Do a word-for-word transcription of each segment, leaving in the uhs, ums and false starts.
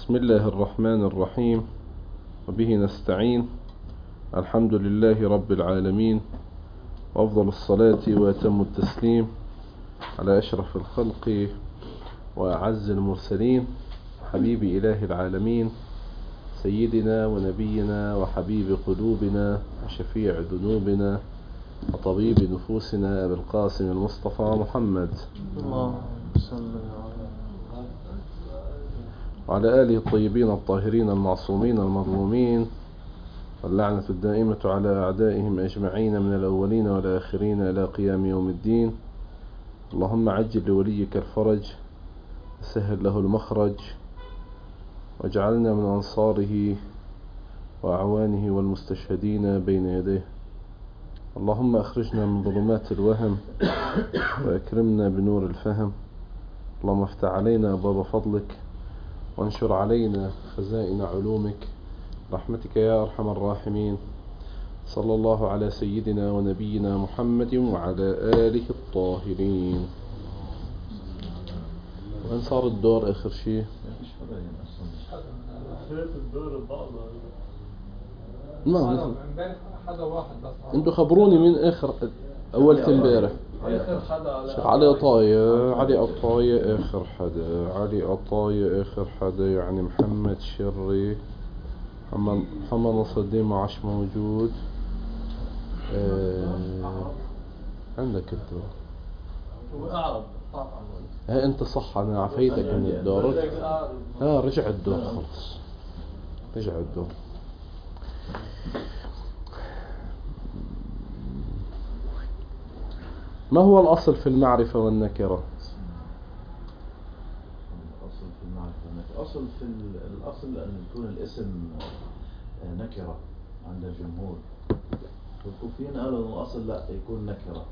بسم الله الرحمن الرحيم، وبه نستعين. الحمد لله رب العالمين، وأفضل الصلاة وأتم التسليم على أشرف الخلق وأعز المرسلين، حبيب إله العالمين، سيدنا ونبينا وحبيب قلوبنا وشفيع ذنوبنا وطبيب نفوسنا أبي القاسم المصطفى محمد اللهم صل وعلى آله الطيبين الطاهرين المعصومين المظلومين، واللعنة الدائمة على أعدائهم أجمعين من الأولين والآخرين إلى قيام يوم الدين. اللهم عجل لوليك الفرج وسهل له المخرج، واجعلنا من أنصاره وأعوانه والمستشهدين بين يديه. اللهم أخرجنا من ظلمات الوهم وأكرمنا بنور الفهم. اللهم افتح علينا أبواب فضلك وانشر علينا خزائن علومك رحمتك يا أرحم الراحمين. صلى الله على سيدنا ونبينا محمد وعلى آله الطاهرين. وين صار الدور آخر شيء؟ ما انتوا خبروني من آخر أول امبارح. شيخ علي عطاية علي عطاية آخر حدا علي عطاية آخر حدا يعني محمد شري، محمد محمد نصر الدين ما عادش موجود. آه عندك الدور. ها انت صح، انا عفيتك من الدور. ها رجع الدور خلص، رجع الدور. ما هو الأصل في المعرفة والنكرة؟ الأصل في المعرفة والنكرة، أصل في الأصل أن يكون الاسم نكرة عند الجمهور، والكوفيين قالوا الأصل لا يكون نكرة،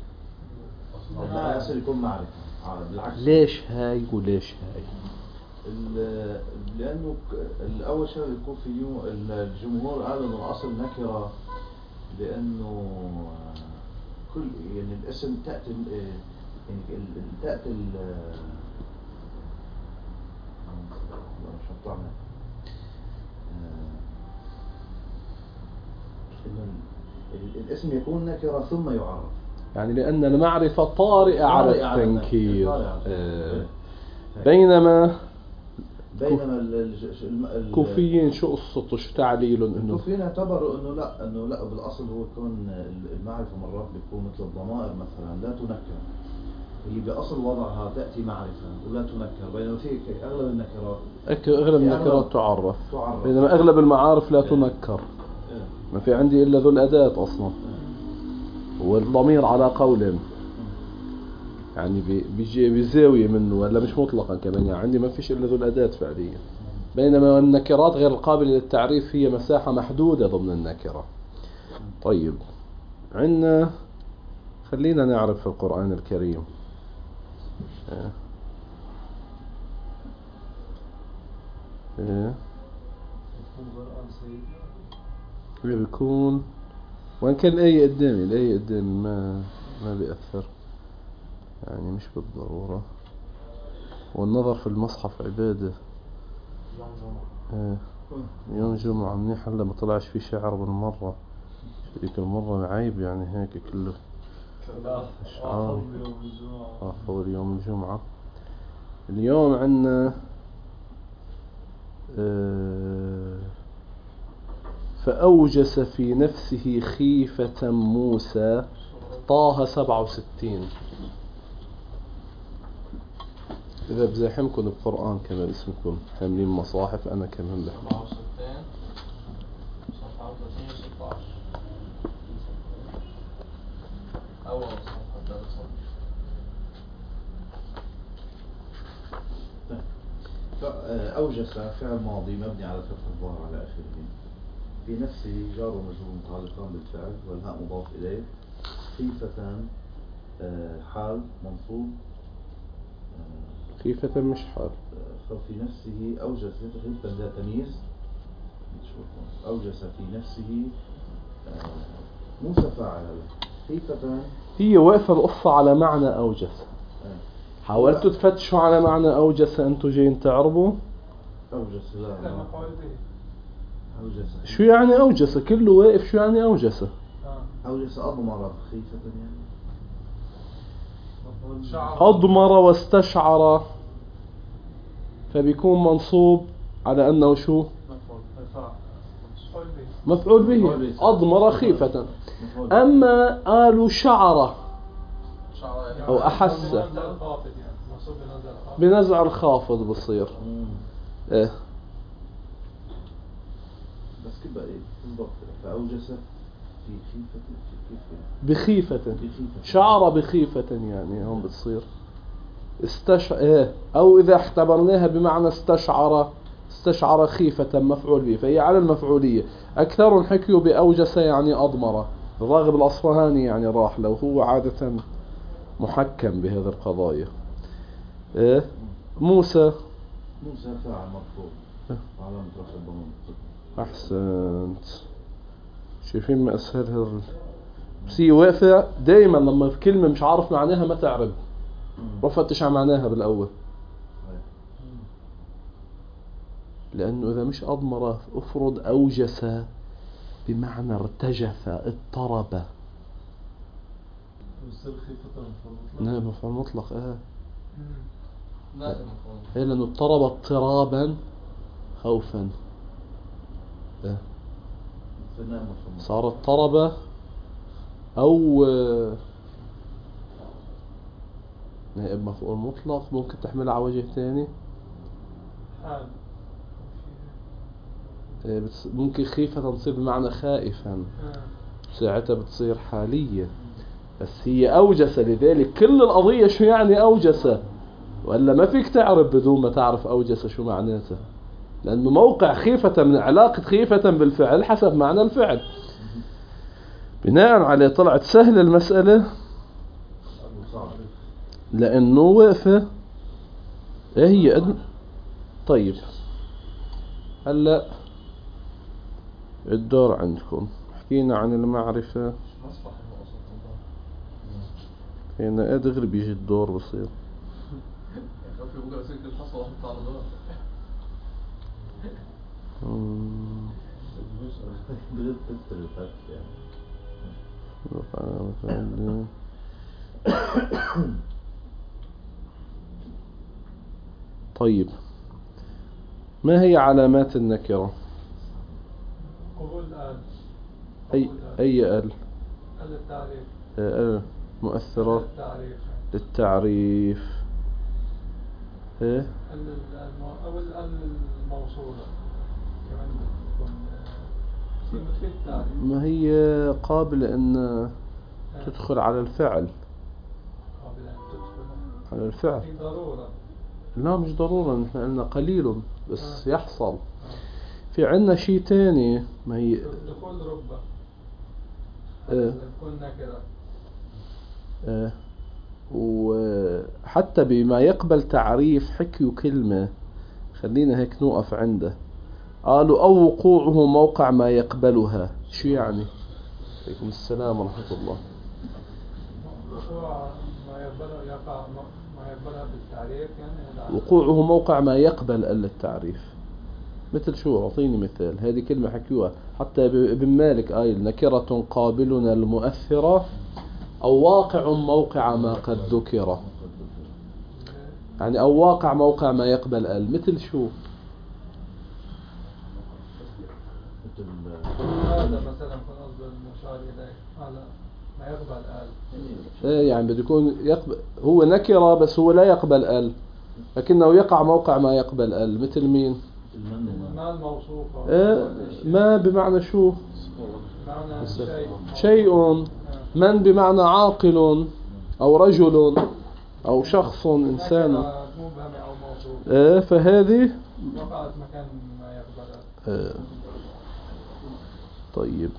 الأصل يكون معرفة. بالعكس. ليش هاي وليش هاي؟ لأنه الأول شيء الكوفيون الجمهور قالوا أن الأصل نكرة، لأنه كل يعني الاسم تأتي يعني تأتي ال شطعنا الاسم يكون نكرة ثم يعرف، يعني لأن المعرفة طارئة على التنكير. بينما بينما الكوفيين شو قصته شو تعليلهم؟ انه الكوفيين اعتبروا انه لا انه لا بالاصل هو يكون المعرفة مرات بتكون مثل الضمائر مثلا لا تنكر، هي باصل وضعها تاتي معرفة ولا تنكر، بينما في اغلب النكرات اغلب النكرات تعرف، بينما اغلب المعارف لا تنكر. ما في عندي الا ذو الاداة اصلا، والضمير على قول يعني بيجي بزاوية منه ولا مش مطلقا كمان، يعني عندي ما فيش إلا ذو الأداة فعليا. بينما النكرات غير القابلة للتعريف هي مساحة محدودة ضمن النكرة. طيب عندنا خلينا نعرف في القرآن الكريم. اه. اه. بيكون وإن كان الآية قدامي الآية قدامي ما ما بيأثر يعني مش بالضرورة، والنظر في المصحف عبادة. يوم جمعة منيح، هلا ما طلعش في شعر بالمرة، شريك المرة عيب يعني هيك كله شعار. آخر يوم الجمعة. اليوم عنا فأوجس في نفسه خيفة موسى. طه سبعة وستين. إذا بزاحمكم القرآن كمان اسمكم حاملين مصاحف، أنا كمان بحكي. سبعة وستين صفحة ثلاثمية وستة عشر أول صفحة ثلاثة. أوجس فعل ماضي مبني على فتح الظاهر على آخره، في نفسه جار ومجرور متعلقان بالفعل والهاء مضاف إليه، خيفة حال منصوب، خيفة مش حال، ففي نفسه أوجس خيفة ذات تمييز، أوجس في نفسه موسى فاعل خيفة، هي واقفة القصة على معنى أوجس. حاولتوا تفتشوا على معنى أوجس أنتوا جايين تعربوا؟ أوجس لا لا مفعول به. أوجس شو يعني أوجس؟ كله واقف، شو يعني أوجس؟ آه. أوجس أضمر خيفة يعني شعر. أضمر واستشعر، فبيكون منصوب على أنه شو؟ مفعول فاعل. مفعول به. مفعول به. مفعول به. أضمر خيفة. مفعول به. أما قالوا شعر شعر أو أحس. بنزع الخافض يعني منصوب بنزع الخافض. بنزع الخافض بصير. مم. إيه. بس كيف بقى إيه بالضبط؟ فأوجس في خيفة في كيف بخيفة. بخيفة. شعر بخيفة يعني هون بتصير استش إيه. أو إذا اعتبرناها بمعنى استشعر، استشعر خيفة مفعول به، فهي على المفعولية. أكثر حكيوا بأوجس يعني أضمر. الراغب الأصفهاني يعني راح لو هو عادة محكم بهذه القضايا. إيه. موسى. موسى فاعل مرفوع علامة رفع الضمير. أحسنت. شايفين ما أسهلها ال- بس هي واقفة دايما لما في كلمة مش عارف معناها ما تعرب، رفتش على معناها بالأول، لأنه إذا مش أضمر أفرض أوجس بمعنى ارتجف اضطرب. يصير خيفة مفعول مطلق. نعم مفعول مطلق. آه لازم مفعول. إيه لأنه اضطرب اضطرابا خوفا. آه. صار اضطرب أو آه، نائب مفعول مطلق ممكن تحملها على وجه ثاني. حال. آه، بتص- ممكن خيفة تصير بمعنى خائفا، آه. ساعتها بتصير حالية. بس هي أوجس، لذلك كل القضية شو يعني أوجس، وإلا ما فيك تعرف بدون ما تعرف أوجس شو معناته، لأنه موقع خيفة من علاقة خيفة بالفعل حسب معنى الفعل. بناء عليه طلعت سهل المسألة لأنه واقفة. إيه هي أدم... طيب هلأ الدور عندكم. حكينا عن المعرفة، هنا أدغر بيجي الدور بصير. مم. طيب ما هي علامات النكرة؟ قبول آل. أي قبول آل. أي ال آل التعريف. ال مؤثرات التعريف. للتعريف. إيه ال الم- أو ال الموصولة كمان بتكون آه، شيء مثل التعريف. ما هي قابلة أن تدخل على الفعل، قابل أن تدخل على الفعل. في ضرورة. لا مش ضرورة، نحن قلنا قليل بس يحصل. في عنا شيء تاني، ما هي دخول ربة. إيه. تكون نكرة. إيه. وحتى بما يقبل تعريف حكيوا كلمة، خلينا هيك نوقف عنده. قالوا أو وقوعه موقع ما يقبلها. شو يعني؟ عليكم السلام ورحمة الله. وقوع ما يقبله يقع ما يقبلها بالتعريف يعني هذا. وقوعه موقع ما يقبل ألا التعريف. مثل شو؟ أعطيني مثال. هذه كلمة حكيوها حتى ابن مالك قايل نكرة قابلنا المؤثرة أو واقع موقع ما قد ذكر، يعني أو واقع موقع ما يقبل ال. مثل شو؟ هذا مثلا كن قصد المشار إليه هذا ما يقبل آل. إيه يعني بده يكون يقبل، هو نكرة بس هو لا يقبل ال، لكنه يقع موقع ما يقبل ال. مثل مين؟ ما الموصوفة. إيه ما بمعنى شو؟ معنى شيء. شيء. من بمعنى عاقل أو رجل أو شخص إنسان. نكرة مبهم أو موصوف. إيه فهذه وقعت مكان ما يقبل. إيه. طيب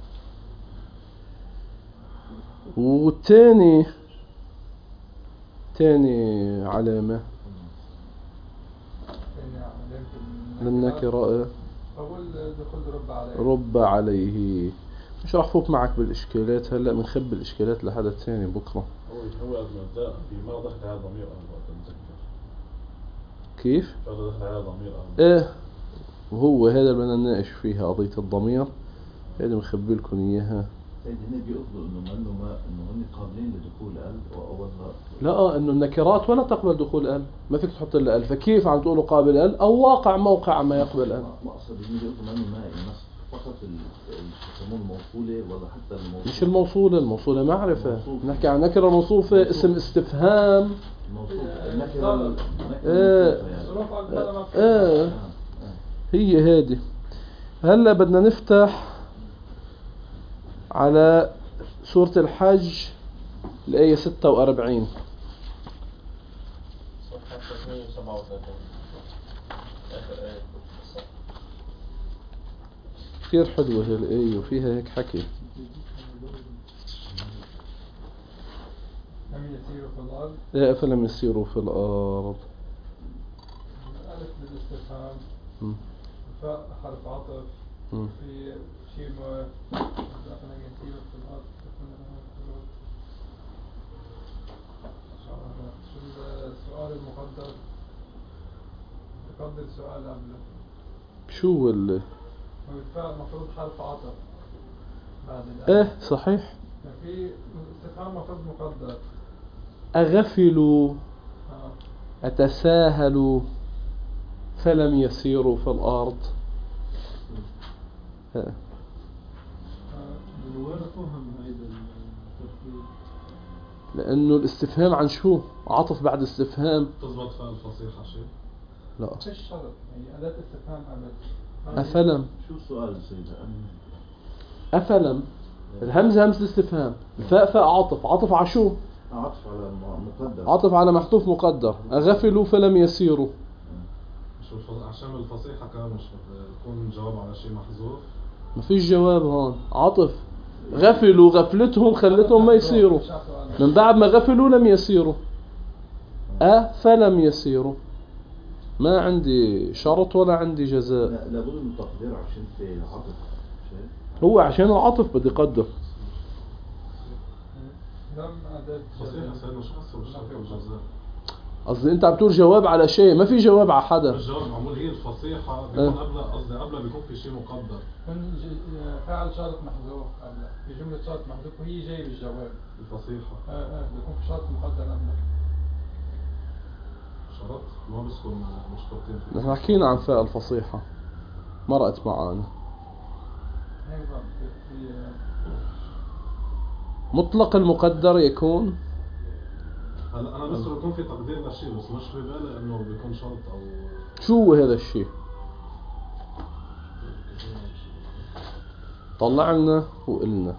والتاني تاني علامة للنكرة إيه؟ أقول دخول رب عليه. رب عليه. مش راح فوت معك بالإشكالات هلأ، بنخبي الإشكالات لحدا ثاني بكرة. هو هو في ما ضحك على ضمير كيف؟ شغلة دخل عليها ضمير أو ايه، وهو هذا اللي بدنا نناقش فيها قضية الضمير، هذه بخبي لكم اياها. سيد هن بيقصدوا انه ما انه ما انه هن قابلين لدخول ال او لا اه انه النكرات ولا تقبل دخول ال، ما فيك تحط الا ال، فكيف عم تقولوا قابل ال او واقع موقع ما يقبل ال؟ مقصد هن بيقصدوا ما انه ما يعني نص فقط يسموه الموصولة ولا حتى الموصولة؟ مش الموصولة، الموصولة معرفة، نحكي عن نكرة موصوفة اسم استفهام. الموصوف النكرة ايه ايه هي هذه. هلا بدنا نفتح على سورة الحج الآية ستة وأربعين. صفحة ثلاثمية وسبعة وثلاثين آخر آية. كثير حلوة هي الآية وفيها هيك حكي. لم يسيروا في الأرض. لا فلم يسيروا في الأرض. الألف للاستفهام. الفاء حرف عطف. مم. في شيء ما لم يسيروا في الأرض. شو السؤال المقدر؟ تقدر سؤال قبله. شو هو ال والفاء مفروض حرف عطف بعد الألف. ايه صحيح. في استفهام مفروض مقدر. أغفلوا آه. أتساهلوا فلم يسيروا في الأرض. ها. من وين فهم هيدا التفكير؟ لأنه الاستفهام عن شو؟ عطف بعد استفهام. تضبط فيها الفصيحة شيء؟ لا. فيش شرط، يعني أداة استفهام أبد. أفلم. شو السؤال سيدة؟ أفلم. الهمزة همزة استفهام، الفاء فاء عطف، عطف على شو؟ عطف على مقدر. عطف على محذوف مقدر. أغفلوا فلم يسيروا. مش الف... عشان الفصيحة كمان مش يكون جواب على شيء محذوف. ما فيش جواب هون، عطف. غفلوا غفلتهم خلتهم ما يسيروا، من بعد ما غفلوا لم يسيروا. أ فلم يسيروا، ما عندي شرط ولا عندي جزاء. لا لابد من تقدير عشان في عطف شيء. هو عشان العطف بدي قدر. فصيحة سيدنا شو حصل بالشرط والجزاء؟ قصدي انت عم تقول جواب على شيء، ما في جواب على حدا. الجواب معمول هي الفصيحة بيكون قبلها، قصدي قبلها بيكون في شيء مقدر. فعل شرط محذوف قبلها، في جملة شرط محذوف وهي جاي بالجواب. الفصيحة. اه اه بيكون في شرط مقدر قبلها. شرط ما بيذكر مشترطين فيه. نحن حكينا عن فاء الفصيحة، مرقت معانا. مطلق المقدر يكون. هلا انا بس بيكون في تقدير لشيء بس مش في بالي انه بيكون شرط او شو هو هذا الشيء؟ طلعنا وقلنا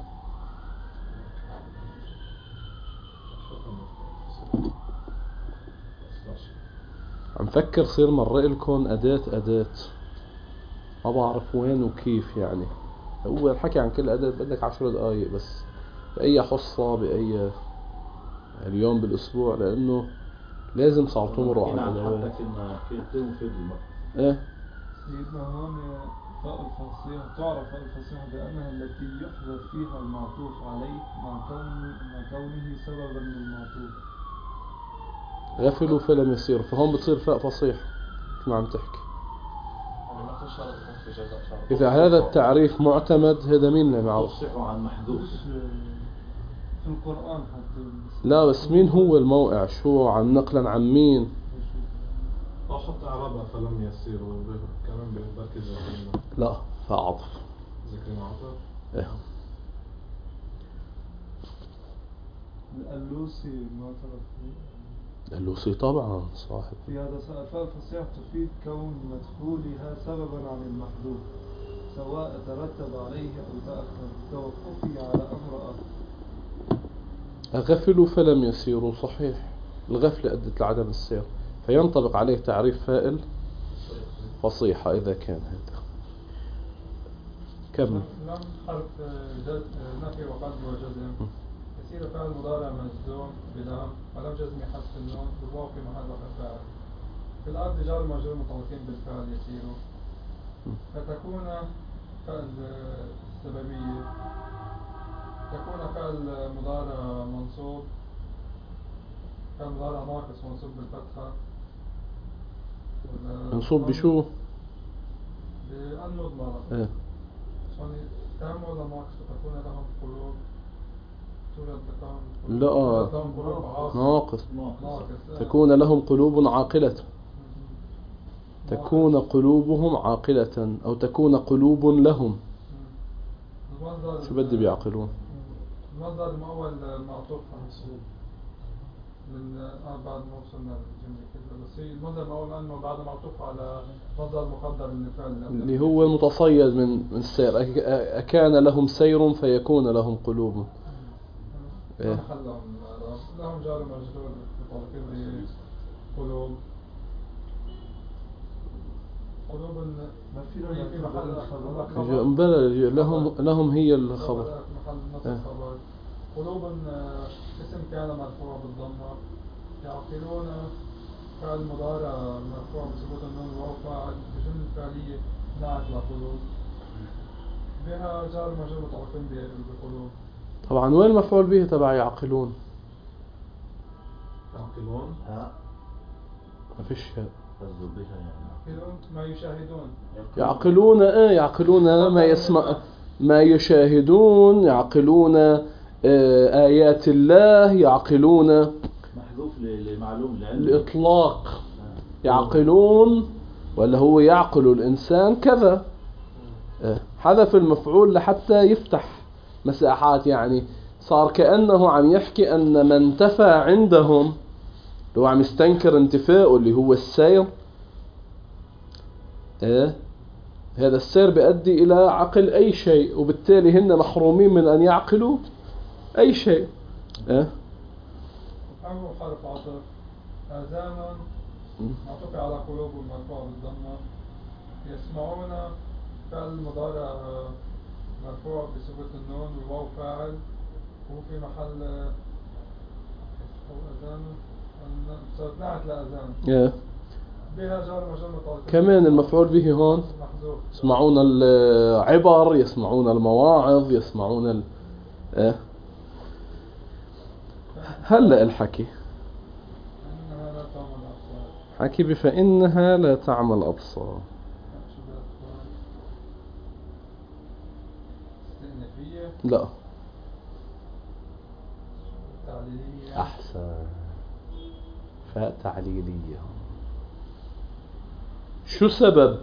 عم فكر صير مرق لكم أداة أداة، ما بعرف وين وكيف. يعني هو الحكي عن كل أداة بدك عشر دقايق بس، بأي حصة بأي اليوم بالأسبوع، لأنه لازم صار تمروا على الأدوات. حتى كنا كلمة مفيد المرء. إيه. سيدنا هون فاء الفصيحة تعرف فاء الفصيحة بأنها التي يحذف فيها المعطوف عليه مع كونه مع كونه سببا للمعطوف. غفلوا فلم يسيروا، فهون بتصير فاء فصيح مثل ما عم تحكي. إذا هذا التعريف معتمد، هذا مين اللي معه؟ تصح عن محذوف في القرآن حتى. لا بس مين هو الموقع؟ شو عن نقلا عن مين؟ أحط أعرابها فلم يسيروا كمان بركز على. لا فعطف. ذكر عطف. إيه. اللوسي ما تعرف. اللوسي طبعا صاحب. في هذا فاء الفصيحة تفيد كون مدخولها سببا عن المحذوف سواء ترتب عليه أو تأخر توقفي على أمر آخر. غفلوا فلم يسيروا صحيح، الغفلة أدت لعدم السير، فينطبق عليه تعريف فائل فصيحة إذا كان هذا. كم؟ لم حرف نفي وقلب وجزم. يسير فعل مضارع مجزوم بلام ولم جزم حذف النون والواو في محل رفع فاعل. في الأرض جار مجرور متعلقين بالفعل يسير، فتكون فعل السببية، تكون فعل مضارع منصوب، فعل مضارع ناقص منصوب بالفتحة، ولا منصوب بشو؟ بأن مضمرة ايه عشان تام ولا ناقص تكون لهم قلوب توجد لهم لا توجد لهم قلوب عاصمة ناقص. ناقص آه. تكون لهم قلوب عاقلة، تكون ناقص. قلوبهم عاقلة أو تكون قلوب لهم. المصدر شو بدي بيعقلون؟ المصدر المؤول المعطوف منصوب من آه بعد ما وصلنا للجملة كده، بس هي المصدر المؤول أنه بعد معطوف على مصدر مقدر من الفعل اللي هو المتصيد من من السير. أك- أكان لهم سير فيكون لهم قلوب. إيه. محلهم لهم جار مجرور متعلقين بقلوب قلوب ما في هي في محل خبر. ج- بلى لهم لهم هي الخبر. في محل نصب إيه. خبر. قلوب آه، اسم كان مرفوع بالضمة. يعقلون فعل مضارع مرفوع بثبوت النون وهو فاعل بجملة فعلية نعت لقلوب بها جار مجرور متعلقين بقلوب. طبعا وين المفعول به تبع يعقلون؟ يعقلون ها ما فيش هذا. قصده بها يعني يعقلون ما يشاهدون يعقلون ايه يعقلون ما يسمع ما يشاهدون، يعقلون آه، آيات الله، يعقلون محذوف ل- لمعلوم لعلم. الإطلاق. يعقلون ولا هو يعقل الإنسان كذا. آه، حذف المفعول لحتى يفتح مساحات، يعني صار كأنه عم يحكي أن ما انتفى عندهم، لو عم يستنكر انتفاءه اللي هو السير، إيه هذا السير بيؤدي إلى عقل أي شيء، وبالتالي هن محرومين من أن يعقلوا أي شيء. إيه أو حرف عطف آذان معطوف على قلوب مرفوع بالضمة. يسمعون فعل مضارع آه، مرفوع بثبوت النون والواو فاعل وهو في محل آه، أو أذان صارت نعت لأذان إيه بها جار مجرور متعلق كمان المفعول به هون محذوف. يسمعون العبر، يسمعون المواعظ، يسمعون ال... إيه هلأ الحكي إنها لا تعمل أبصار. حكي بفإنها لا تعمى الأبصار. شو بأخبار استئنافية لا تعليلية أحسن، فاء تعليلية. شو سبب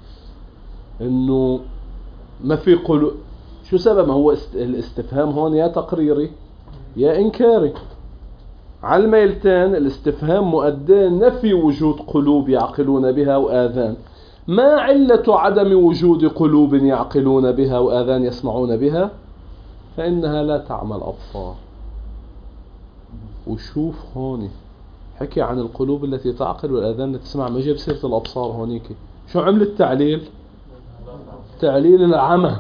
إنه ما في قلوب؟ شو سبب؟ ما هو است... الاستفهام هون يا تقريري يا إنكاري. على الميلتين الاستفهام مؤداه نفي وجود قلوب يعقلون بها وآذان. ما علة عدم وجود قلوب يعقلون بها وآذان يسمعون بها؟ فإنها لا تعمى الأبصار. وشوف هوني حكي عن القلوب التي تعقل والآذان التي تسمع، ما جاب سيرة الأبصار هونيك. شو عمل التعليل؟ تعليل العمى،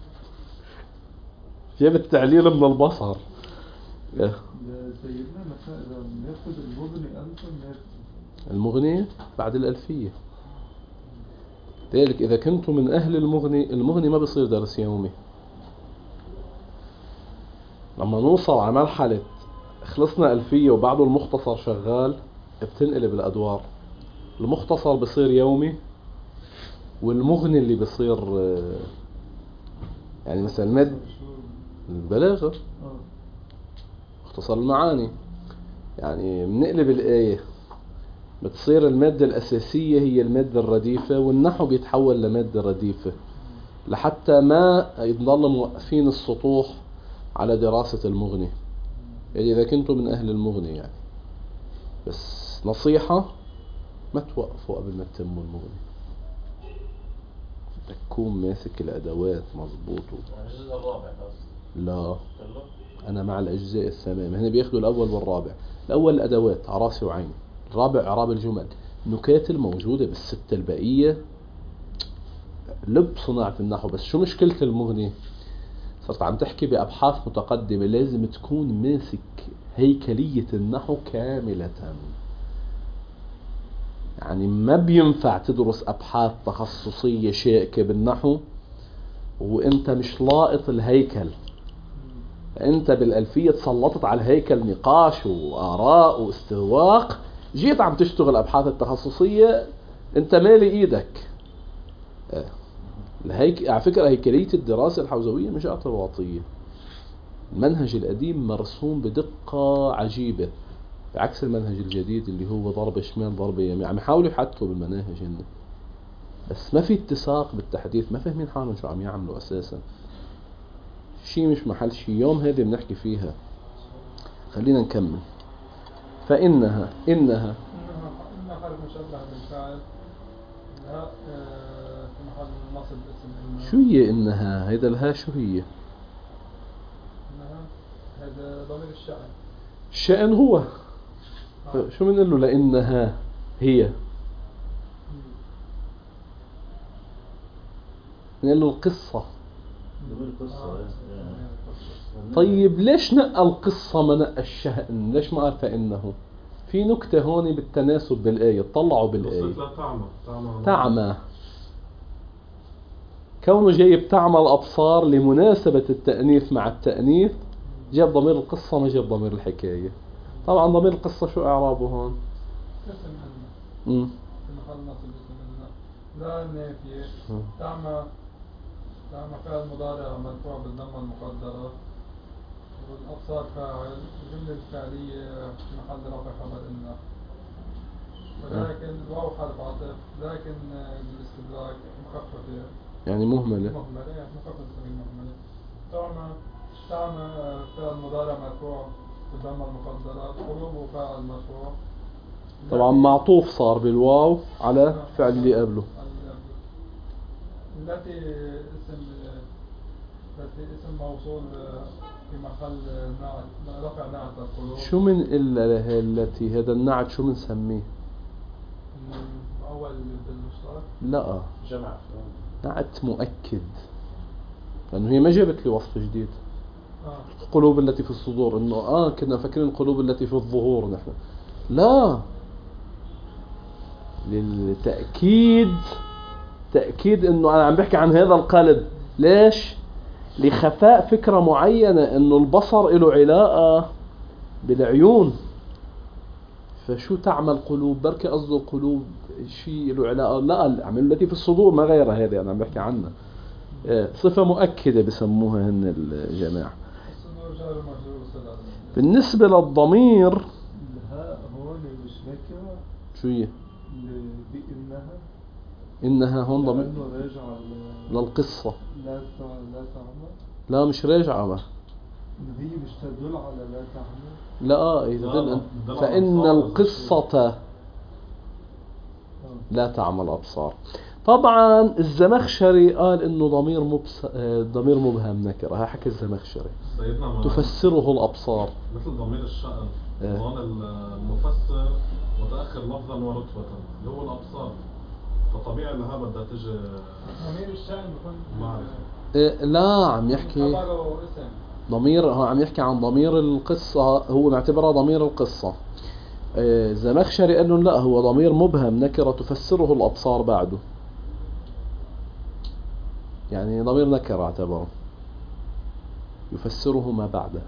جاب التعليل من البصر. سيدنا مثلا ناخد المغني ألفا ناخد المغني بعد الألفية. ذلك إذا كنتم من أهل المغني، المغني ما بصير درس يومي. لما نوصل على مرحلة خلصنا ألفية وبعده المختصر شغال، بتنقلب الأدوار. المختصر بصير يومي، والمغني اللي بصير يعني مثلا مد البلاغة مختصر المعاني، يعني بنقلب الآية بتصير المادة الأساسية هي المادة الرديفة، والنحو بيتحول لمادة رديفة لحتى ما يضل موقفين السطوح على دراسة المغني. يعني إذا كنتم من أهل المغني يعني، بس نصيحة ما توقفوا قبل ما تتموا المغني. تكون ماسك الأدوات مضبوط. الجزء الرابع بس لا أنا مع الأجزاء الثمانية. هنا بياخدوا الأول والرابع. الأول الأدوات عراسي وعيني، الرابع إعراب الجمل. نكات الموجودة بالستة البقية لب صناعة النحو. بس شو مشكلة المغني؟ صرت عم تحكي بأبحاث متقدمة، لازم تكون ماسك هيكلية النحو كاملة. يعني ما بينفع تدرس أبحاث تخصصية شائكة بالنحو وإنت مش لاقط الهيكل. أنت بالألفية تسلطت على الهيكل نقاش وآراء واستواق، جيت عم تشتغل أبحاث التخصصية انت مالي ايدك. آه. الهيك... على فكرة هيكلية الدراسة الحوزوية مش اعتباطية. المنهج القديم مرسوم بدقة عجيبة بعكس المنهج الجديد اللي هو ضرب شمال ضرب يمين. عم يحاولوا يحدثوا بالمناهج هن، بس ما في اتساق بالتحديث، ما فاهمين حالهم شو عم يعملوا اساسا. شي مش محل شي. يوم هذه بنحكي فيها. خلينا نكمل. فإنها إنها إنها إنها حرف مشبه بالفعل. لا آه، في محل نصب اسم إنها. شو هي إنها؟ هيدا الها شو هي؟ إنها هذا ضمير الشأن. الشأن هو. آه. شو بنقول له لإنها هي؟ بنقول له القصة. ضمير قصة. آه. آه. طيب ليش نقى القصة ما نقى الشأن؟ ليش ما قال فإنه؟ في نكتة هون بالتناسب بالآية. طلعوا بالآية. وصلت لتعمى تعمى تعمى. كونه جايب تعمى الأبصار لمناسبة التأنيث مع التأنيث جاب ضمير القصة ما جاب ضمير الحكاية. طبعا ضمير القصة شو إعرابه هون؟ اسم إنها مم. في محل نصب اسم إنها. لا النافية. مم. تعمى تعمى فعل مضارع مرفوع بالضمة المقدرة، والأبصار فاعل. الجملة الفعلية في محل رفع خبر إنها. ولكن الواو حرف عطف، لكن الاستدراك مخففة يعني مهملة. مهملة، يعني مخففة تسميه مهملة. تعمى تعمى فعل مضارع مرفوع بالضمة المقدرة، قلوبه فاعل مرفوع. طبعا معطوف صار بالواو على فعل اللي قبله. التي اسم التي اسم موصول في محل نعت رفع نعت القلوب. شو من إلا لها التي؟ هذا النعت شو بنسميه؟ أول بالمشترك. لا جمع. نعت مؤكد، لأنه هي ما جابت لي وصف جديد. آه. القلوب التي في الصدور إنه آه كنا فاكرين القلوب التي في الظهور نحن. لا، للتأكيد، تأكيد إنه أنا عم بحكي عن هذا القلب. ليش؟ لخفاء فكرة معينة إنه البصر له علاقة بالعيون. فشو تعمل قلوب؟ بركي قصده قلوب شيء له علاقة. لا، الأعمال التي في الصدور ما غيرها، هذه أنا عم بحكي عنها. صفة مؤكدة بسموها هن الجماعة. الصدور جار ومجرور صلة. بالنسبة للضمير الهاء هون مش نكرة. شو هي؟ بإنها إنها هون ضمير لأنه راجعة ل- للقصة. لا تع- لا تعمل. لا مش راجعة بقى. هي مش تدل على لا تعمل. لا لا، يدل تدل على فإن الأبصار. القصة آه. لا تعمل أبصار. طبعا الزمخشري قال إنه ضمير مبس... آه، ضمير مبهم نكرة. ها حكي الزمخشري سيدنا ما تفسره الأبصار. مثل ضمير الشأن. إيه. هون المفسر متأخر لفظا ورتبة اللي هو الأبصار، فطبيعي لها بدها تجي ضمير الشأن بكون معرفة. إيه لا، عم يحكي خبره اسم. ضمير. هو عم يحكي عن ضمير القصة، هو معتبرها ضمير القصة. إيه، الزمخشري قال لهم لا، هو ضمير مبهم نكرة تفسره الأبصار بعده. يعني ضمير نكرة اعتبره يفسره ما بعده.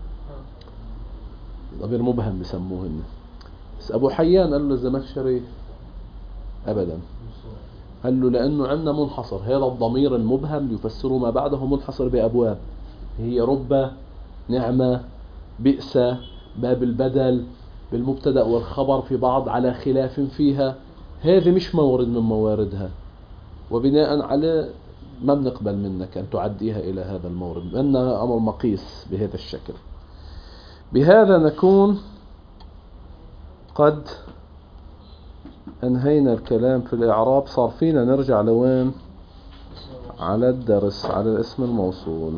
ضمير مبهم بسموه هن. بس أبو حيان قال له الزمخشري أبدا، قال له لأنه عندنا منحصر. هذا الضمير المبهم يفسره ما بعده منحصر بأبواب، هي رب، نعمة، بئس، باب البدل، بالمبتدأ والخبر في بعض على خلاف فيها. هذه مش مورد من مواردها، وبناء على ما بنقبل منك أن تعديها إلى هذا المورد، لأنها أمر مقيس بهذا الشكل. بهذا نكون قد انهينا الكلام في الإعراب. صار فينا نرجع لوين؟ على الدرس، على الاسم الموصول.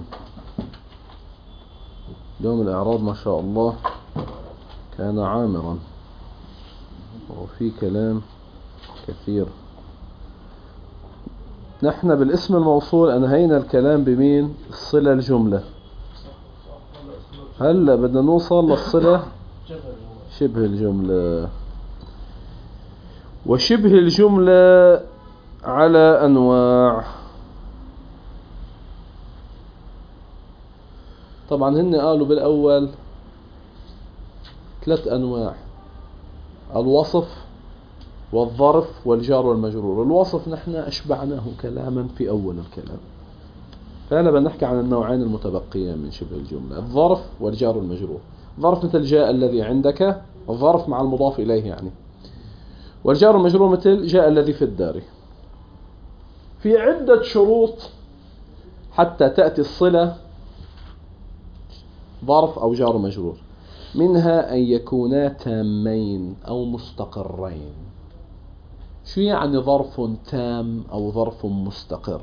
اليوم الإعراب ما شاء الله كان عامرا وفي كلام كثير. نحن بالاسم الموصول انهينا الكلام بمين؟ الصلة الجملة. هلا بدنا نوصل للصلة شبه الجملة. وشبه الجملة على أنواع. طبعا هن قالوا بالأول ثلاث أنواع: الوصف والظرف والجار والمجرور. الوصف نحن أشبعناه كلاما في أول الكلام، فهلا بنحكي عن النوعين المتبقيين من شبه الجملة، الظرف والجار والمجرور. ظرف مثل جاء الذي عندك، الظرف مع المضاف إليه يعني، والجار والمجرور مثل جاء الذي في الدار. في عدة شروط حتى تأتي الصلة ظرف أو جار ومجرور، منها أن يكونا تامين أو مستقرين. شو يعني ظرف تام أو ظرف مستقر؟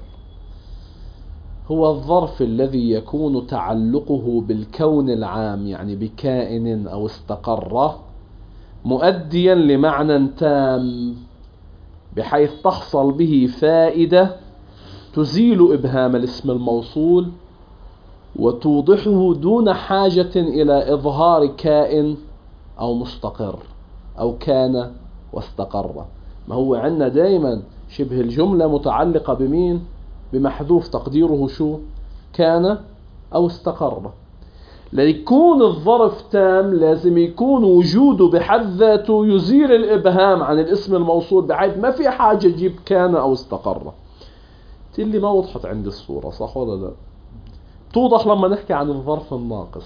هو الظرف الذي يكون تعلقه بالكون العام، يعني بكائن أو استقر، مؤديا لمعنى تام بحيث تحصل به فائدة تزيل إبهام الاسم الموصول وتوضحه دون حاجة إلى إظهار كائن أو مستقر أو كان واستقر. ما هو عندنا دائما شبه الجملة متعلقة بمين؟ بمحذوف تقديره شو؟ كان أو استقر. ليكون الظرف تام لازم يكون وجوده بحد ذاته يزيل الإبهام عن الاسم الموصول، بحيث ما في حاجة تجيب كان أو استقر. تلي ما وضحت عند الصورة، صح ولا لا؟ توضح لما نحكي عن الظرف الناقص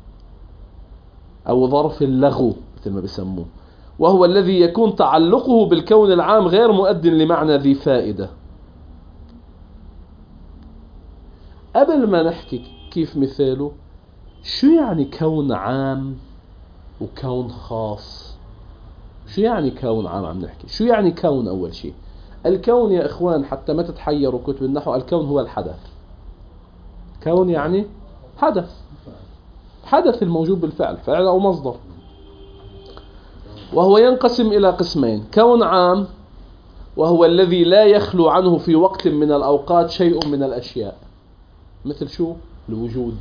أو ظرف اللغو مثل ما بيسموه، وهو الذي يكون تعلقه بالكون العام غير مؤد لمعنى ذي فائدة. قبل ما نحكي كيف مثاله، شو يعني كون عام وكون خاص؟ شو يعني كون عام؟ عم نحكي شو يعني كون. أول شيء الكون يا إخوان حتى ما تتحيروا كتب النحو، الكون هو الحدث. كون يعني حدث، حدث الموجود بالفعل، فعل أو مصدر. وهو ينقسم إلى قسمين: كون عام وهو الذي لا يخلو عنه في وقت من الأوقات شيء من الأشياء، مثل شو؟ الوجود.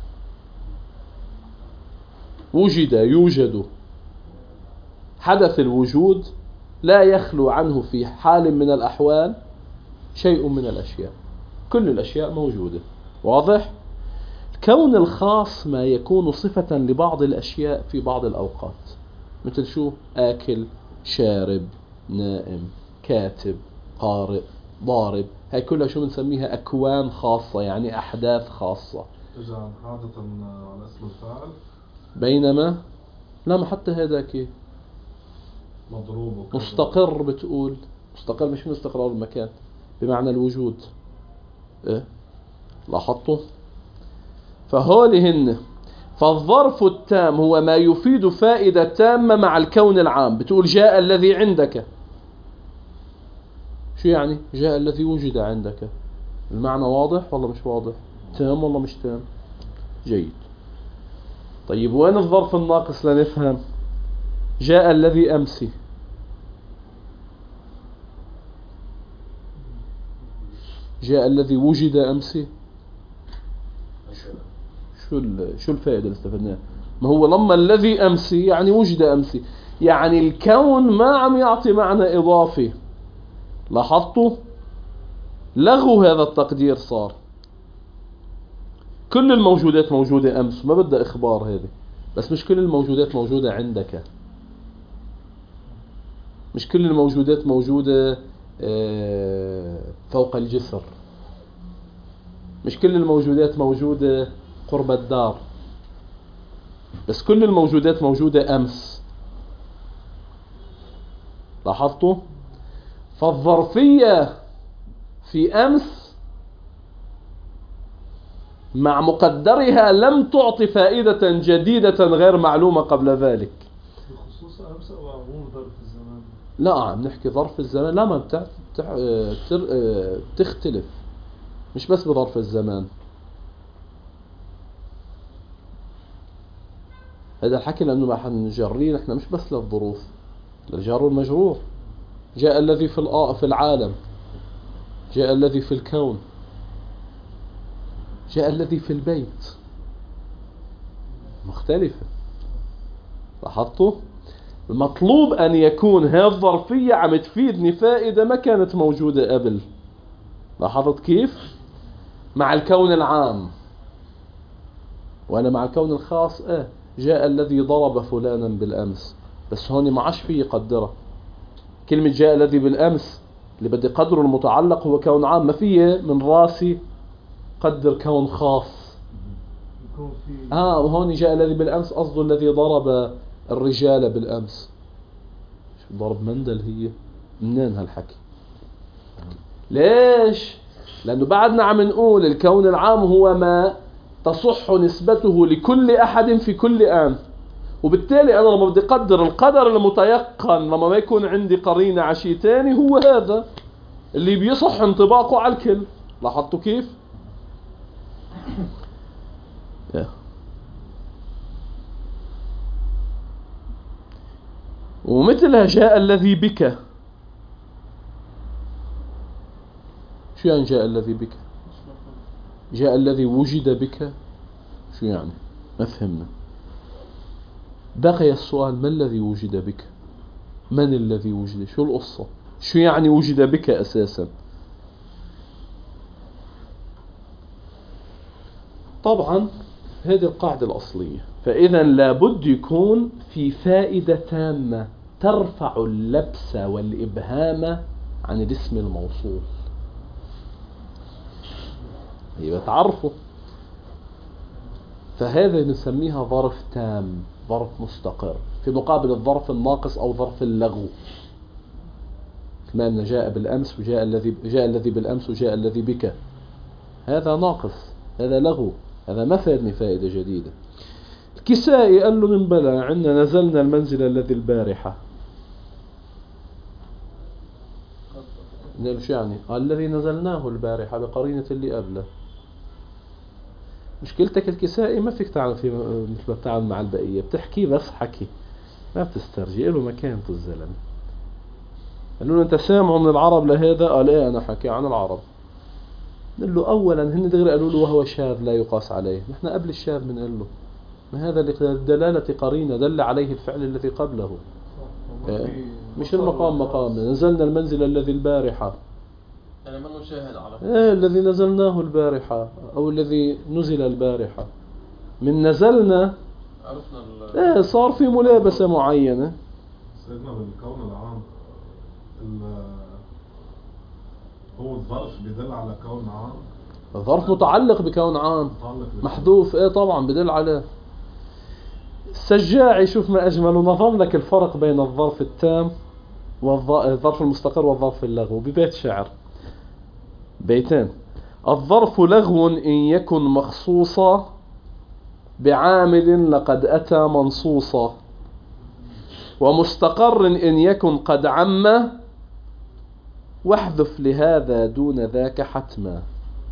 وجد، يوجد، حدث الوجود لا يخلو عنه في حال من الأحوال شيء من الأشياء، كل الأشياء موجودة. واضح؟ الكون الخاص ما يكون صفة لبعض الأشياء في بعض الأوقات، مثل شو؟ آكل، شارب، نائم، كاتب، قارئ، ضارب. هاي كلها شو بنسميها؟ أكوان خاصة، يعني أحداث خاصة. تجعل عادة على اسم الفاعل، بينما لا، ما حتى هذاك مضروب وكذا. مستقر بتقول مستقر مش من استقرار المكان، بمعنى الوجود. إيه؟ لاحظتوا؟ فهولهن. فالظرف التام هو ما يفيد فائدة تامة مع الكون العام. بتقول جاء الذي عندك، شو يعني؟ جاء الذي وجد عندك. المعنى واضح ولا مش واضح؟ تام ولا مش تام؟ جيد. طيب وين الظرف الناقص لنفهم؟ جاء الذي أمسي. جاء الذي وجد أمسي. شو شو الفائدة اللي استفدناها؟ ما هو لما الذي أمسي يعني وجد أمسي، يعني الكون ما عم يعطي معنى إضافي. لاحظتوا؟ لغوا هذا التقدير صار. كل الموجودات موجودة أمس، ما بدها إخبار هذه، بس مش كل الموجودات موجودة عندك، مش كل الموجودات موجودة فوق الجسر، مش كل الموجودات موجودة قرب الدار، بس كل الموجودات موجودة أمس. لاحظتوا؟ فالظرفية في أمس مع مقدرها لم تعطي فائدة جديدة غير معلومة قبل ذلك. بخصوص أمس أو عموم ظرف الزمان؟ لا، عم نحكي ظرف الزمان. لا، ما بتع... بتع... بتختلف، مش بس بظرف الزمان. هذا الحكي لأنه ما حنجرين احنا مش بس للظروف، للجار والمجرور. جاء الذي في الآ... في العالم، جاء الذي في الكون، جاء الذي في البيت، مختلفة. لاحظتوا؟ المطلوب أن يكون هذه الظرفية عم تفيدني فائدة ما كانت موجودة قبل. لاحظت كيف؟ مع الكون العام، وأنا مع الكون الخاص اه جاء الذي ضرب فلانا بالأمس، بس هون ما عادش فيه يقدره. كلمة جاء الذي بالأمس اللي بدي قدره المتعلق هو كون عام، ما فيه من راسي قدر كون خاص. يكون في اه وهون جاء الذي بالأمس قصده الذي ضرب الرجال بالأمس. شو ضرب مندل هي؟ منين هالحكي؟ ليش؟ لأنه بعدنا عم نقول الكون العام هو ما تصح نسبته لكل أحد في كل آن، وبالتالي أنا لما بدي أقدر القدر المتيقن لما ما يكون عندي قرينة على شيء تاني هو هذا اللي بيصح انطباقه على الكل. لاحظتوا كيف؟ ومثلها جاء الذي بك. شو يعني جاء الذي بك؟ جاء الذي وجد بك، شو يعني؟ ما فهمنا. بقي السؤال ما الذي وجد بك؟ من الذي وجد؟ شو القصة؟ شو يعني وجد بك أساسا؟ طبعا هذه القاعدة الأصلية. فإذا لابد يكون في فائدة تامة ترفع اللبس والإبهام عن الاسم الموصول. يبقى تعرفوا. فهذا نسميها ظرف تام، ظرف مستقر، في مقابل الظرف الناقص أو ظرف اللغو. كما أن جاء بالأمس وجاء الذي جاء الذي بالأمس وجاء الذي بك، هذا ناقص، هذا لغو، هذا ما فادني فائدة جديدة. الكسائي قال له من بلا عندنا نزلنا المنزل الذي البارحة. قال شو يعني؟ قال الذي نزلناه البارحة بقرينة اللي قبله. مشكلتك الكسائي ما فيك تعمل فيه مثل ما بتعمل مع البقية، بتحكي بس حكي ما بتسترجي له مكانته الزلمة. قالوا له انت سامعه من العرب لهذا؟ قال ايه انا حكي عن العرب. قال له اولا هن دغري قالوا له وهو شاذ لا يقاس عليه، نحن قبل الشاذ بنقول له ما هذا لدلالة قرينة دل عليه الفعل الذي قبله. إيه؟ مش المقام مقامنا. نزلنا المنزل الذي البارحة يعني من نشاهد على ايه الذي نزلناه البارحة او الذي نزل البارحة. من نزلنا عرفنا ايه صار في ملابسة معينة. سيدنا بالكون العام هو الظرف بيدل على كون عام. الظرف متعلق بكون عام محذوف، ايه طبعا بدل عليه. السجاعي شوف ما اجمل ونظم لك الفرق بين الظرف التام والظرف المستقر والظرف اللغو ببيت شعر، بيتين. الظرف لغو إن يكن مخصوصا بعامل لقد أتى منصوصا، ومستقر إن يكن قد عم، واحذف لهذا دون ذاك حتما.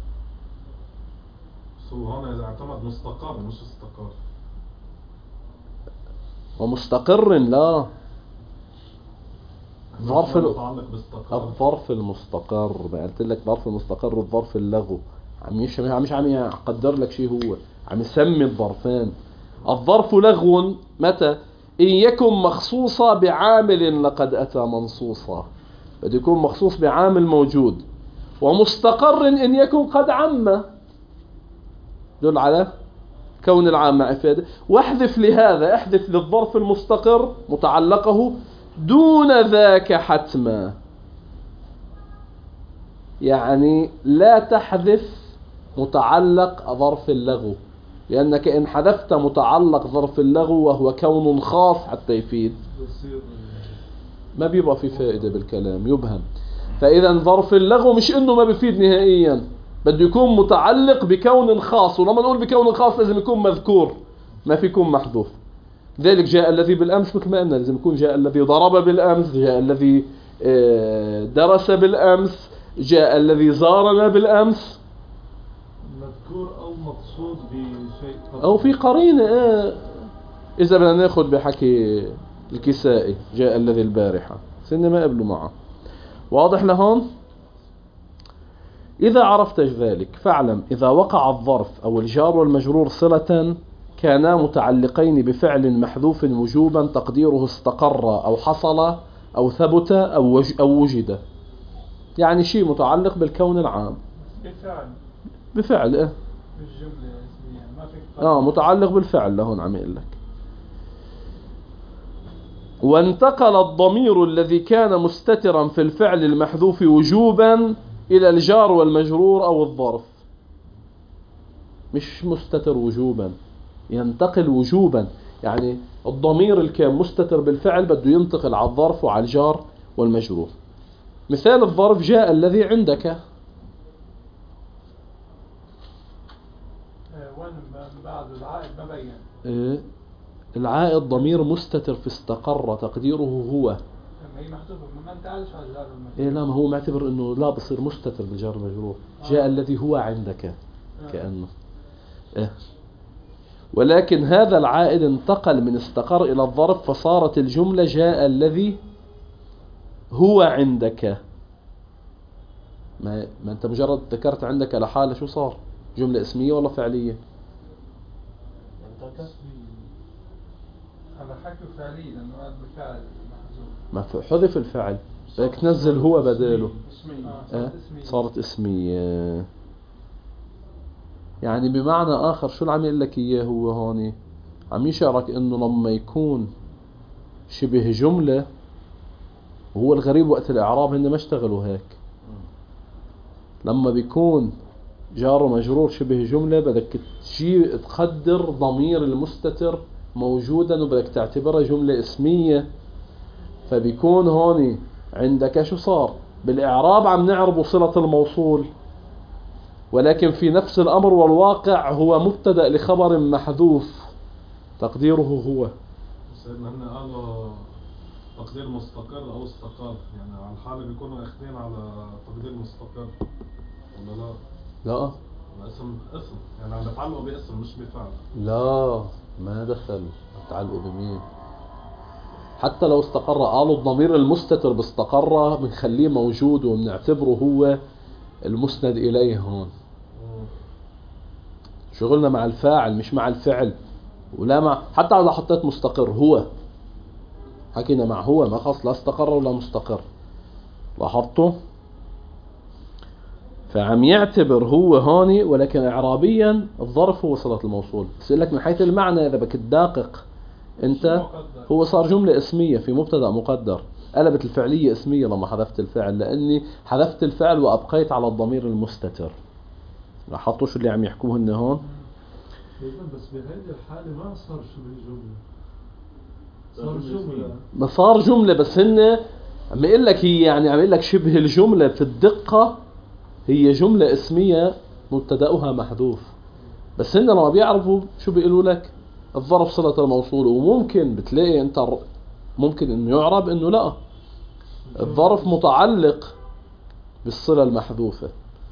هنا إذا اعتمد مستقر مش استقر. ومستقر لا، ظرف الظرف المستقر. ما قلت لك ظرف المستقر والظرف اللغو، عم مش مش عم يقدر لك شيء، هو عم يسمي الظرفين. الظرف لغو متى؟ إن يكن مخصوصا بعامل لقد أتى منصوصا، بده يكون مخصوص بعامل موجود. ومستقر إن يكن قد عم، دل على كون العام مع إفادة. واحذف لهذا، احذف للظرف المستقر متعلقه دون ذاك حتما، يعني لا تحذف متعلق ظرف اللغو، لأنك إن حذفت متعلق ظرف اللغو وهو كون خاص حتى يفيد ما بيبقى في فائدة بالكلام، يبهم. فإذا ظرف اللغو مش إنه ما بيفيد نهائيا، بده يكون متعلق بكون خاص، ولما نقول بكون خاص لازم يكون مذكور، ما في يكون محذوف. ذلك جاء الذي بالأمس مثل ما قلنا لازم يكون جاء الذي ضرب بالأمس، جاء الذي درس بالأمس، جاء الذي زارنا بالأمس، مذكور أو مقصود بشيء أو في قرينة. إذا بدنا ناخذ بحكي الكسائي جاء الذي البارحة سنة ما قبلوا معه، واضح لهون؟ إذا عرفت ذلك فاعلم إذا وقع الظرف أو الجار والمجرور صلة كانا متعلقين بفعل محذوف وجوبا تقديره استقر أو حصل أو ثبت أو أو وجد، يعني شيء متعلق بالكون العام بفعل بفعل إيه بالجملة اسميا ما فيك آه متعلق بالفعل. لهون عم يقول لك وانتقل الضمير الذي كان مستترا في الفعل المحذوف وجوبا إلى الجار والمجرور أو الظرف. مش مستتر وجوبا، ينتقل وجوبا، يعني الضمير اللي كان مستتر بالفعل بده ينتقل على الظرف وعلى الجار والمجرور. مثال الظرف: جاء الذي عندك. وين بعد العائد ما بين؟ إيه؟ العائد ضمير مستتر في استقر، تقديره هو. ما هي محذوفة، ما انت عايش على الجار والمجرور. إيه لا، ما هو معتبر إنه لا بصير مستتر بالجار والمجرور. جاء آه. الذي هو عندك آه. كأنه إيه. ولكن هذا العائد انتقل من استقر إلى الظرف، فصارت الجملة جاء الذي هو عندك. ما, ما أنت مجرد ذكرت عندك لحالة، شو صار؟ جملة اسمية ولا فعلية؟ هذا حكي فعلي لأنه هذا بالفعل محذوف. ما في- حذف الفعل، بدك تنزل هو بداله. اسمية. آه. آه. صارت اسمية. صارت اسمية. يعني بمعنى آخر شو اللي عم يقول لك إياه هو هون؟ عم يشعرك إنه لما يكون شبه جملة، وهو الغريب وقت الإعراب هن ما اشتغلوا هيك. لما بيكون جار ومجرور شبه جملة بدك تجي تقدر ضمير المستتر موجودا وبدك تعتبرها جملة اسمية، فبيكون هون عندك شو صار؟ بالإعراب عم نعرب صلة الموصول، ولكن في نفس الأمر والواقع هو مبتدأ لخبر محذوف تقديره هو. سيدنا هن قالوا تقدير مستقر او استقر، يعني على الحالة بيكونوا اخذين على تقدير مستقر ولا لا؟ لا اسم اسم يعني عم بتعلقوا باسم مش بفعل. لا ما دخل تعلقوا بمين. حتى لو استقر، قالوا الضمير المستتر باستقر بنخليه موجود وبنعتبره هو المسند إليه. هون شغلنا مع الفاعل مش مع الفعل، ولا مع حتى لو حطيت مستقر هو، حكينا مع هو، ما خلص لا استقر ولا مستقر. لاحظتوا؟ فعم يعتبر هو هون، ولكن إعرابيا الظرف هو صلة الموصول. بس لك من حيث المعنى إذا بدك تدقق أنت، هو صار جملة اسمية في مبتدأ مقدر، قلبت الفعلية اسمية لما حذفت الفعل، لأني حذفت الفعل وأبقيت على الضمير المستتر. لاحظتوا شو اللي عم يحكوه هن هون؟ بس بهذه الحالة ما صار شبه جملة، صار جملة. ما صار جملة، بس هن عم يقول لك هي يعني عم يقول لك شبه الجملة في الدقة هي جملة اسمية مبتدأها محذوف، بس هن لما بيعرفوا شو بيقولوا لك؟ الظرف صلة الموصول. وممكن بتلاقي انت ممكن انه يعرب انه لا، الظرف متعلق بالصلة المحذوفة.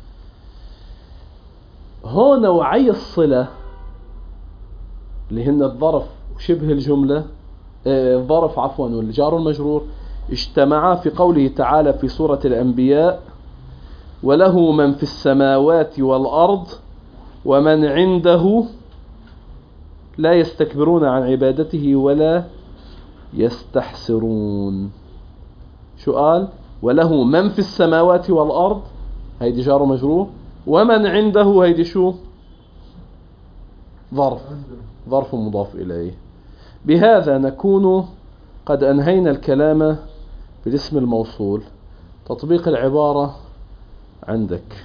هون نوعي الصلة اللي هن الظرف وشبه الجملة، آه الظرف عفوا والجار والمجرور، اجتمعا في قوله تعالى في سورة الأنبياء: وله من في السماوات والأرض ومن عنده لا يستكبرون عن عبادته ولا يستحسرون. شو قال؟ وله من في السماوات والأرض، هيدي جار ومجرور، ومن عنده هيدي شو؟ ظرف، ظرف مضاف إليه. بهذا نكون قد أنهينا الكلام في الاسم الموصول. تطبيق العبارة عندك،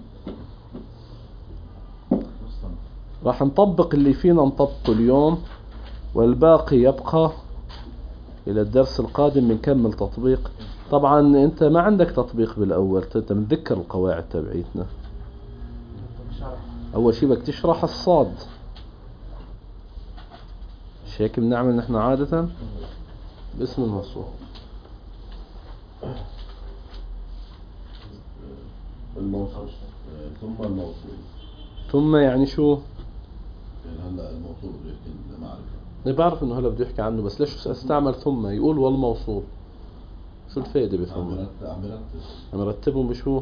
راح نطبق اللي فينا نطبقه اليوم، والباقي يبقى إلى الدرس القادم بنكمل تطبيق. طبعا أنت ما عندك تطبيق بالأول، أنت متذكر القواعد تبعيتنا. أول شيء بدك تشرح الصاد، مش هيك بنعمل نحن عادة باسم الموصول. الموصول ثم الموصول. ثم يعني شو؟ يعني هلا الموصول بيحكي المعرفة. أنا بعرف إنه هلا بده يحكي عنه، بس ليش استعمل ثم؟ يقول والموصول، شو الفائدة بفهمه؟ عم برتب عم رتبهم بشو؟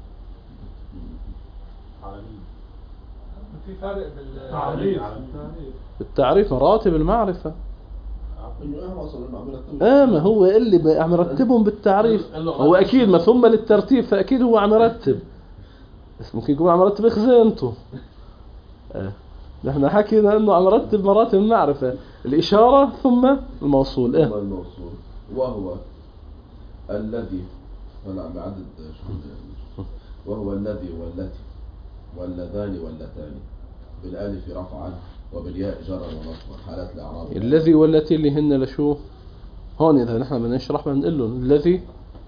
في فرق تعريف بالتعريف، مراتب المعرفة. انه اهم اصلا انه عم برتب. اه ما هو اللي عم يرتبهم بالتعريف، هو اكيد ما ثم للترتيب، فاكيد هو عم يرتب، بس ممكن يكون عم يرتب خزينته. آه. نحن حكينا انه عم نرتب مراتب المعرفة، الاشارة ثم الموصول. ثم ايه الموصول وهو الذي، هنا بعدد شهود، وهو الذي والتي واللذان واللتان بالالف رفعا وبالياء جرا ونصبا حالات الاعراب. الذي والتي اللي هن لشو هون؟ اذا نحن بدنا نشرح بدنا نقول لهم الذي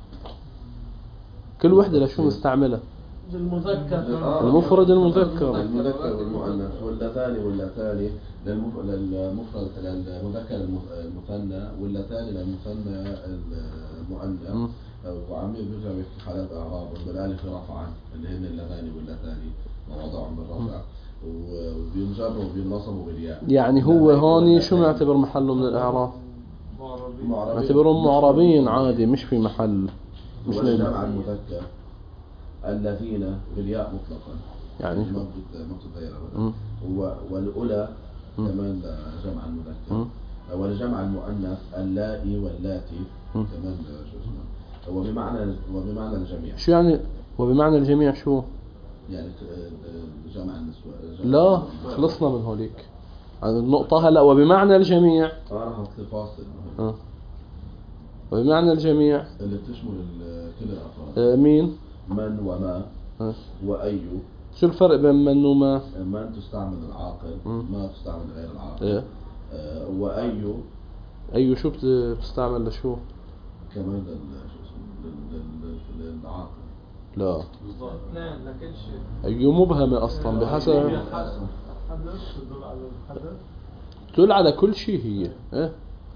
كل وحدة لشو مستعملة؟ المذكر المفرد المذكر المذكر والمؤنث، واللتان واللتان للمف- للمفرد للمذكر المث- المثنى، واللتان للمثنى المؤنث. مم. وعم بيرجع بيحكي حالات اعراب بالالف رفعا اللي هن اللذان واللتان ووضعهم بالرفع، وبينجروا وبينصبوا بالياء. يعني هو هون شو نعتبر محله من الاعراب؟ نعتبرهم معربين عادي، مش في محل، مش مش لازم. جمع المذكر الذين بالياء مطلقا يعني ما بت- ما بتتغير مم. ابدا. و- والاولى مم. كمان جمع المذكر، مم. والجمع المؤنث اللائي واللاتي مم. كمان شو اسمه، وبمعنى وبمعنى الجميع، شو يعني وبمعنى الجميع؟ شو يعني ك- جمع النسوة. جمع لا النسوة. خلصنا من هوليك عن النقطة هلا. وبمعنى الجميع انا حط لي فاصل آه. وبمعنى الجميع اللي بتشمل ال- كل الافراد، آه مين؟ من وما آه. واي. شو الفرق بين من وما؟ من تستعمل العاقل، مم. ما تستعمل غير العاقل. ايه آه، واي ايوه شو بت- بتستعمل لشو؟ كمان لل شو اسمه لل- لل- للعاقل. لا اثنين لكل شيء. ايوه مبهمة اصلا بحسب حدث تدل على الحدث. تدل على كل شيء هي. ايه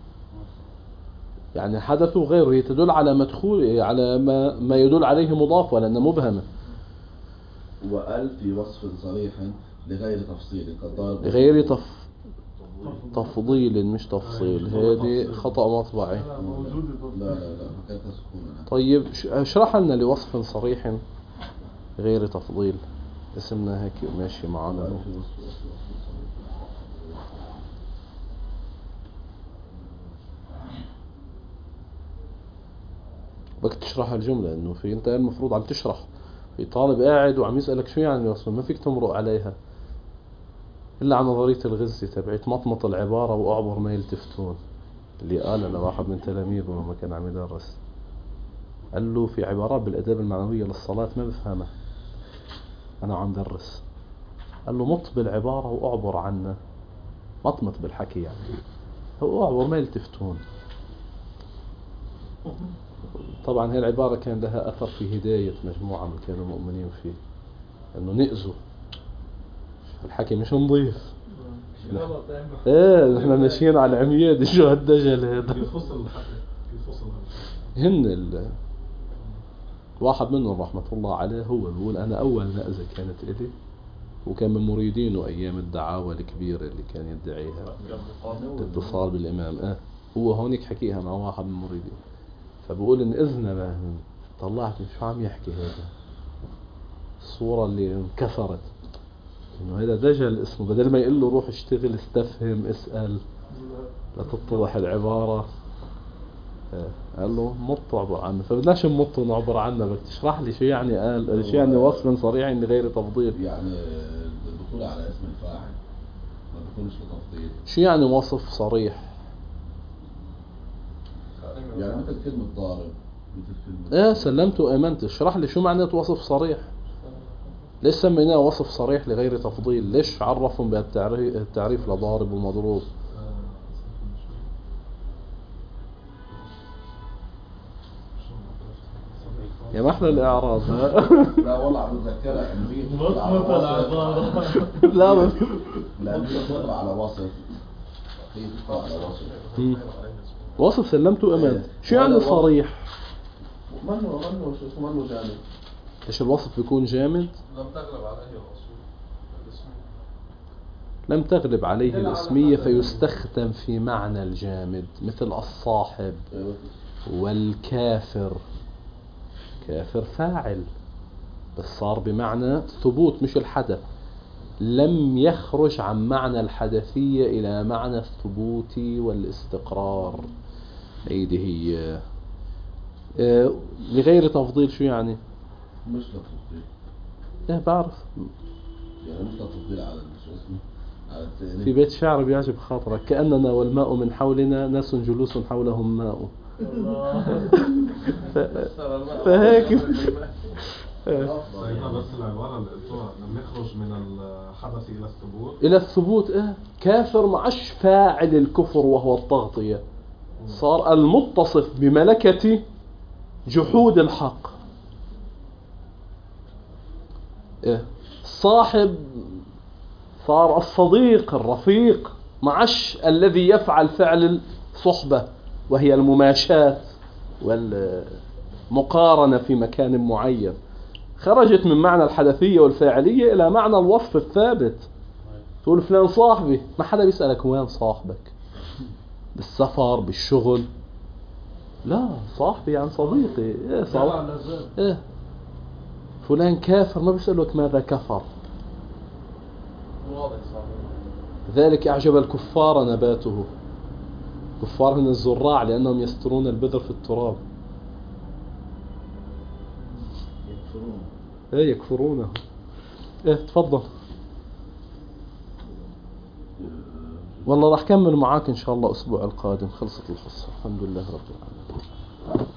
يعني حدث وغيره، هي تدل على مدخول على ما ما يدل عليه مضاف لأنها مبهمة. وال في وصف صريح لغير تفصيل كالضرب غير تف تفضيل مش تفصيل، هذه خطأ مطبعي. لا موجود لا لا لا فكرتها سكون. طيب ش- اشرح لنا لوصف صريح غير تفضيل، اسمنا هيك ماشي معنا. وال في وصف وصف وصف صريح. بدك تشرح الجملة، انه في انت المفروض عم تشرح، في طالب قاعد وعم يسألك شو يعني وصف، ما فيك تمرق عليها الا عن نظرية الغزي تبعت مطمط العبارة واعبر ما يلتفتون، اللي قال انا واحد من تلاميذه لما كان عم يدرس، قال له في عبارات بالاداب المعنوية للصلاة ما بفهمها انا عم درس، قال له مط بالعبارة واعبر عنها، مطمط بالحكي يعني، هو اعبر ما يلتفتون. طبعا هي العبارة كان لها أثر في هداية مجموعة من كانوا مؤمنين فيه، أنه نئزوا الحكي مش نظيف. غلط يعني. ايه نحن ماشيين على العمياد، شو هالدجل هذا. كيف فصل الحكي؟ كيف فصل هذا؟ هن ال... واحد منهم رحمة الله عليه هو بيقول أنا أول نأزة كانت إلي، وكان من مريدينه أيام الدعاوى الكبيرة اللي كان يدعيها الاتصال بالإمام. اه هو هونيك حكيها مع واحد من مريدين، فبقول إن إذن ما طلعت شو عم يحكي هذا، الصورة اللي انكسرت إنه هذا دجل اسمه، بدل ما يقول له روح اشتغل استفهم اسأل لا تتضح العبارة. اه قال له مط عبر عنه، فبدناش نمط ونعبر عنه، بدك تشرح لي شو يعني قال شو يعني وصف صريح لغير تفضيل. يعني الدخول على اسم الفاعل ما بيكونش لتفضيل، شو يعني وصف صريح؟ يعني مثل كلمة ضارب، مثل كلمة ايه سلمت وامنت، اشرح لي شو معناته وصف صريح، ليش سميناه وصف صريح لغير تفضيل؟ ليش عرفهم بالتعريف التعريف لضارب ومضروب؟ يا محلى الاعراب ها. لا والله عم بتذكرها انه هي بتدخل على مطمط العبارة. وصف، لا بس لأنه هي بتدخل على وصف، هي بتدخل على وصف. مم. وصف سلمت وامنت، شو يعني صريح؟ منه منه شو اسمه منه جامد. ايش الوصف بيكون جامد؟ لم تغلب عليه الأصول الاسمية. لم تغلب عليه الاسمية فيستخدم في معنى الجامد، مثل الصاحب والكافر. كافر فاعل بس صار بمعنى ثبوت مش الحدث، لم يخرج عن معنى الحدثية إلى معنى الثبوت والاستقرار. هيدي هي. آه لغير تفضيل شو يعني؟ مش لتفضيل، ايه بعرف. يعني مش لتفضيل على شو اسمه في بيت شعر بيعجب خاطرك: كأننا والماء من حولنا ناس جلوس حولهم ماء. ف... فهيك سيدنا بس العبارة اللي قلتوها لما يخرج من الحدث إلى الثبوت إلى الثبوت إيه؟ كافر معش فاعل الكفر وهو التغطية، صار المتصف بملكة جحود الحق. إيه؟ صاحب، صار الصديق الرفيق، معش الذي يفعل فعل الصحبة وهي المماشاة والمقارنة في مكان معين. خرجت من معنى الحدثية والفاعلية إلى معنى الوصف الثابت. تقول فلان صاحبي، ما حدا بيسألك وين صاحبك، بالسفر بالشغل، لا، صاحبي يعني صديقي. إيه صاحب؟ إيه فلان كافر، ما بيسألك ماذا كفر. واضح صح. ذلك أعجب الكفار نباته. كفار من الزراع لأنهم يسترون البذر في التراب. يكفرون. إيه يكفرونه. إيه تفضل. والله راح كمل معاك إن شاء الله أسبوع القادم. خلصت الحصة الحمد لله رب العالمين.